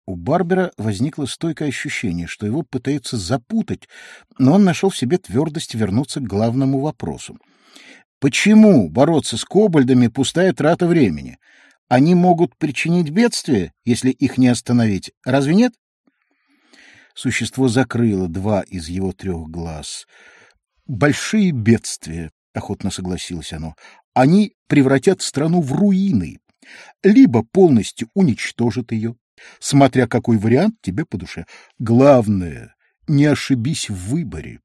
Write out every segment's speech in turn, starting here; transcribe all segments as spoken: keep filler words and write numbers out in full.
У Барбера возникло стойкое ощущение, что его пытаются запутать, но он нашел в себе твердость вернуться к главному вопросу. Почему бороться с кобальдами — пустая трата времени? Они могут причинить бедствие, если их не остановить. Разве нет? Существо закрыло два из его трех глаз. «Большие бедствия», — охотно согласилось оно. «Они превратят страну в руины, либо полностью уничтожат ее, смотря какой вариант тебе по душе. Главное, не ошибись в выборе».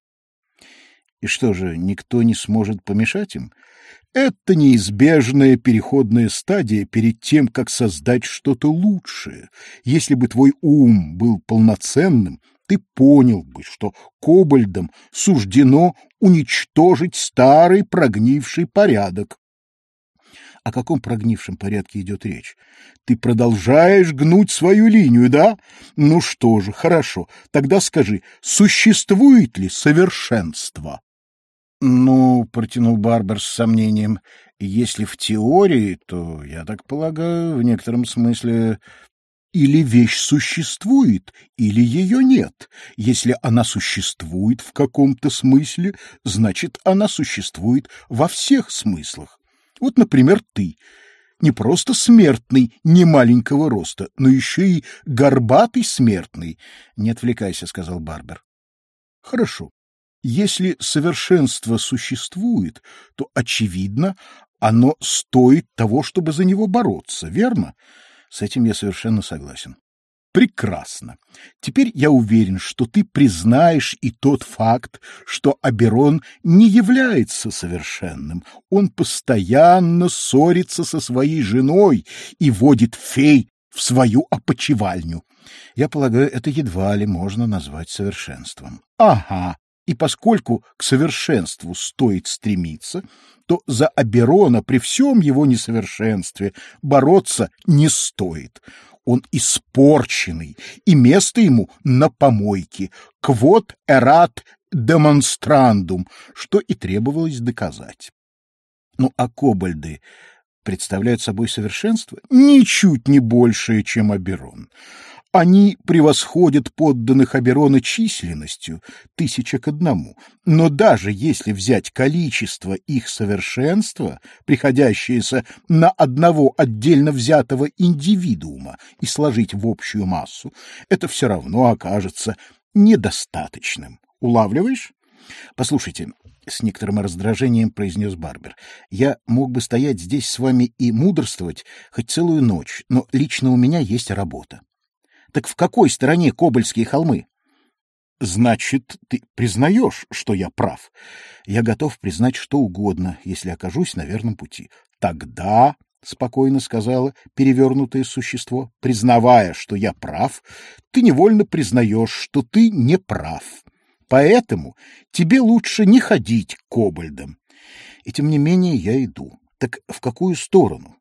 И что же, никто не сможет помешать им? Это неизбежная переходная стадия перед тем, как создать что-то лучшее. Если бы твой ум был полноценным, ты понял бы, что кобальдам суждено уничтожить старый прогнивший порядок. О каком прогнившем порядке идет речь? Ты продолжаешь гнуть свою линию, да? Ну что же, хорошо. Тогда скажи, существует ли совершенство? Ну, протянул Барбер с сомнением, если в теории, то, я так полагаю, в некотором смысле... Или вещь существует, или ее нет. Если она существует в каком-то смысле, значит, она существует во всех смыслах. Вот, например, ты. Не просто смертный немаленького роста, но еще и горбатый смертный. — Не отвлекайся, — сказал Барбер. — Хорошо. Если совершенство существует, то, очевидно, оно стоит того, чтобы за него бороться, верно? С этим я совершенно согласен. Прекрасно. Теперь я уверен, что ты признаешь и тот факт, что Оберон не является совершенным. Он постоянно ссорится со своей женой и водит фей в свою опочивальню. Я полагаю, это едва ли можно назвать совершенством. Ага. И поскольку к совершенству стоит стремиться, то за Оберона при всем его несовершенстве бороться не стоит. Он испорченный, и место ему на помойке. Quod erat demonstrandum, что и требовалось доказать. Ну, а кобальды представляют собой совершенство ничуть не большее, чем Оберон. Они превосходят подданных Оберона численностью, тысяча к одному. Но даже если взять количество их совершенства, приходящееся на одного отдельно взятого индивидуума, и сложить в общую массу, это все равно окажется недостаточным. Улавливаешь? Послушайте, — с некоторым раздражением произнес Барбер, — я мог бы стоять здесь с вами и мудрствовать хоть целую ночь, но лично у меня есть работа. Так в какой стороне Кобальские холмы? Значит, ты признаешь, что я прав? Я готов признать что угодно, если окажусь на верном пути. Тогда, — спокойно сказала перевернутое существо, — признавая, что я прав, ты невольно признаешь, что ты не прав. Поэтому тебе лучше не ходить к кобальдам. И тем не менее я иду. Так в какую сторону?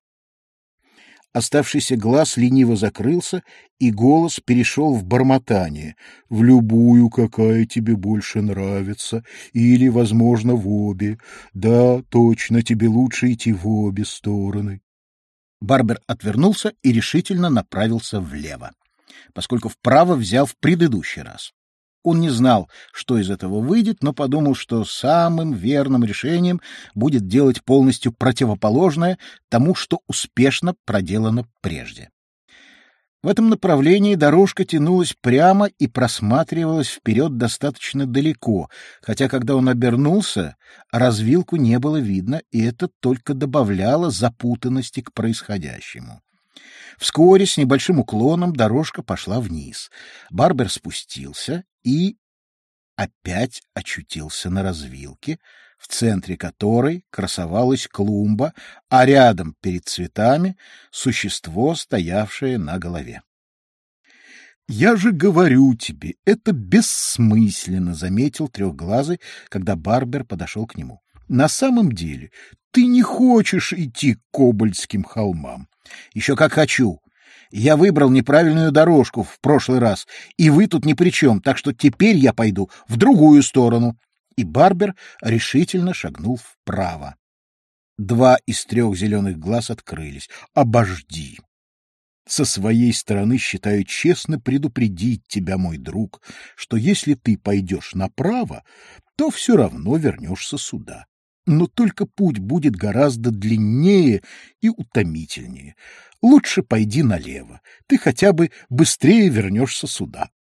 Оставшийся глаз лениво закрылся, и голос перешел в бормотание. В любую, какая тебе больше нравится, или, возможно, в обе. Да, точно, тебе лучше идти в обе стороны. Барбер отвернулся и решительно направился влево, поскольку вправо взял в предыдущий раз. Он не знал, что из этого выйдет, но подумал, что самым верным решением будет делать полностью противоположное тому, что успешно проделано прежде. В этом направлении дорожка тянулась прямо и просматривалась вперед достаточно далеко, хотя, когда он обернулся, развилку не было видно, и это только добавляло запутанности к происходящему. Вскоре с небольшим уклоном дорожка пошла вниз. Барбер спустился и опять очутился на развилке, в центре которой красовалась клумба, а рядом, перед цветами, существо, стоявшее на голове. «Я же говорю тебе, это бессмысленно», — заметил Трехглазый, когда Барбер подошел к нему. «На самом деле ты не хочешь идти к Кобальским холмам». «Еще как хочу. Я выбрал неправильную дорожку в прошлый раз, и вы тут ни при чем, так что теперь я пойду в другую сторону». И Барбер решительно шагнул вправо. Два из трех зеленых глаз открылись. «Обожди». Со своей стороны считаю честно предупредить тебя, мой друг, что если ты пойдешь направо, то все равно вернешься сюда. Но только путь будет гораздо длиннее и утомительнее. Лучше пойди налево, ты хотя бы быстрее вернешься сюда.